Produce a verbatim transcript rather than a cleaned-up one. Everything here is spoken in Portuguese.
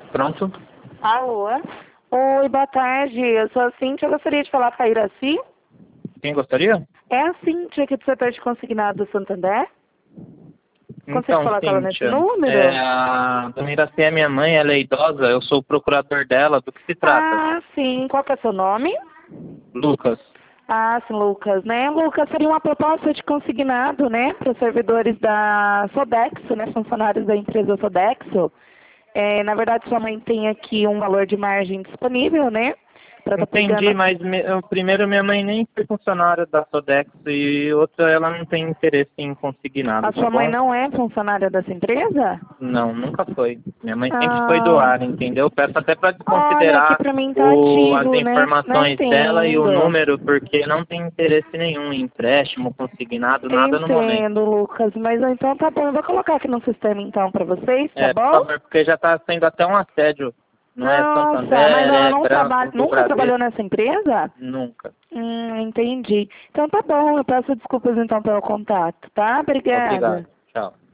Pronto? Alô? Oi, boa tarde. Eu sou a Cíntia. Eu gostaria de falar com a Iraci. Quem gostaria? É a Cíntia aqui do setor de consignado do Santander. Consegue Então, falar com ela nesse Cíntia, número? é, a dona Iraci é minha mãe, ela é idosa, eu sou o procurador dela, do que se trata? Ah, sim. Qual que é seu nome? Lucas. Ah, sim, Lucas, né? Lucas, seria uma proposta de consignado, né? Para os servidores da Sodexo, né? Funcionários da empresa Sodexo. É, na verdade, sua mãe tem aqui um valor de margem disponível, né? Para estar Entendi, pegando... mas me, eu- primeiro minha mãe nem foi funcionária da Sodexo e outra ela não tem interesse em consignado, A tá sua mãe bom? não é funcionária dessa empresa? Não, nunca foi. Minha mãe sempre foi do Ah, ar, entendeu? Peço até para olha, aqui desconsiderar pra mim tá o, as ativo, né? Não informações dela e o entendo. número, porque não tem interesse nenhum em empréstimo, consignado, nada no momento. Entendo, Lucas. Mas então tá bom, eu vou colocar aqui no sistema então pra vocês, tá É, por bom? favor, porque já está sendo até um assédio. Não é Nossa, mas Santander, ela é não trabalha, Branco, nunca trabalhou Bradesco. nessa empresa? Nunca. Hum, entendi. Então tá bom, eu peço desculpas então pelo contato, tá? Obrigado. Obrigada. Tchau.